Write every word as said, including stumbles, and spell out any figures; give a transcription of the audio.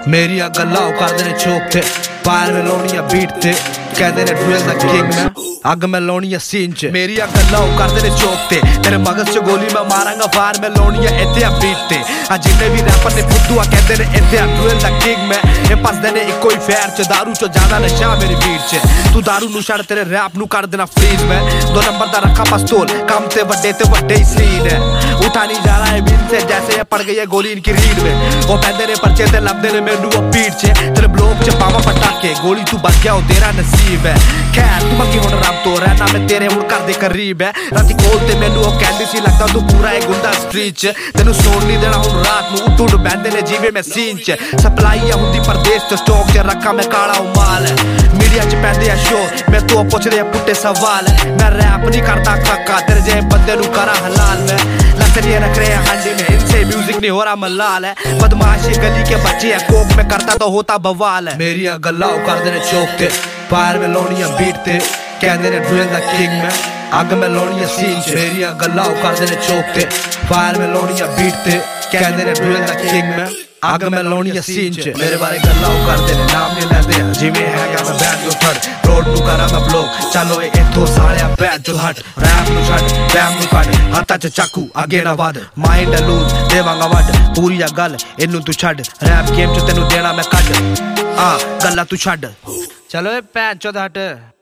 मेरिया गल्लां करदे ने चौक ते पार में लाउणी बीट ते कहते ने ड्रिल दा किंग मैं अग मैं लाउणी सीन च मेरिया गल्लां करदे ने चौक ते तेरे मगज च गोली मैं मारांगा पार में लाउणी इत्थे बीट ते आ जिन्ने भी रैपर ने फुद्दू आ कहते ने इत्थे ड्रिल दा किंग मैं ए पसदे ने इक्को ही फैर च दारू च ज्यादा नशा मेरी बीट च तू दारू नू छड़ तेरे रैप नू कर देना फ्रीज मैं दो नंबर दा रखा पिस्तौल कम ते वड्डे ते वड्डे ही सीन है उठा नहीं जा रहा है बिन से जैसे ये पड़ गई है गोली इनकी रीड में वो पहनदे ने पर्चे ते लभदे ने मैनू वो पीठ च तेरे ब्लॉक च पावा पटाके गोली तू बच गया ओ तेरा नसीब है खैर तू मंगी हुण रब तो रहना मैं तेरे हुण घर दे करीब है राती कोल ते मैनू ओ कहंदी सी लगदा तू पूरा है गुंडा स्ट्रीट च तेनू सोण नहीं देना हुण रात नू उठ उठ बहंदे ने जीवे मैं सीन च सप्लाई है हुंदी परदेस च स्टॉक च रखा मैं काला उमाल है मीडिया च पैंदे आ शोर मैं तो पुछदे आ पुट्टे सवाल मैं रैप नहीं करदा काका तेरे जे बंदे नू करा हलाल मैं लसरिया रख रहे हांडी में इनसे म्यूजिक नहीं हो रहा मलाल है बदमाशी गली के बच्चे है कोक में करता तो होता बवाल है मेरिया गल्लां करदे ने चौक ते पार में लाउणी बीट ते कहंदे ने ड्रिल दा किंग मैं अग मैं लाउणी सीन च मेरिया गल्लां करदे ने चौक ते पार में लाउणी बीट ते कहंदे ने ड्रिल दा किंग मैं अग मैं लाउणी सीन च मेरे बारे गल्लां करदे ने नाम नहीं लैंदे जिवें है या मैं बैठ जो थड़ रोड नू करा मैं ब्लॉक चलो ए इथों सालिया बैठ जो हट रैप नू छड़ बैम नू कट हाथा च चाकू अगे ना वध माइंड लूज देवांगा वड पूरी आ गल इनू तू छड़ रैप गेम च तेनू देना मैं कट आ गल्लां तू छड़ चलो ए भैन चोद हट।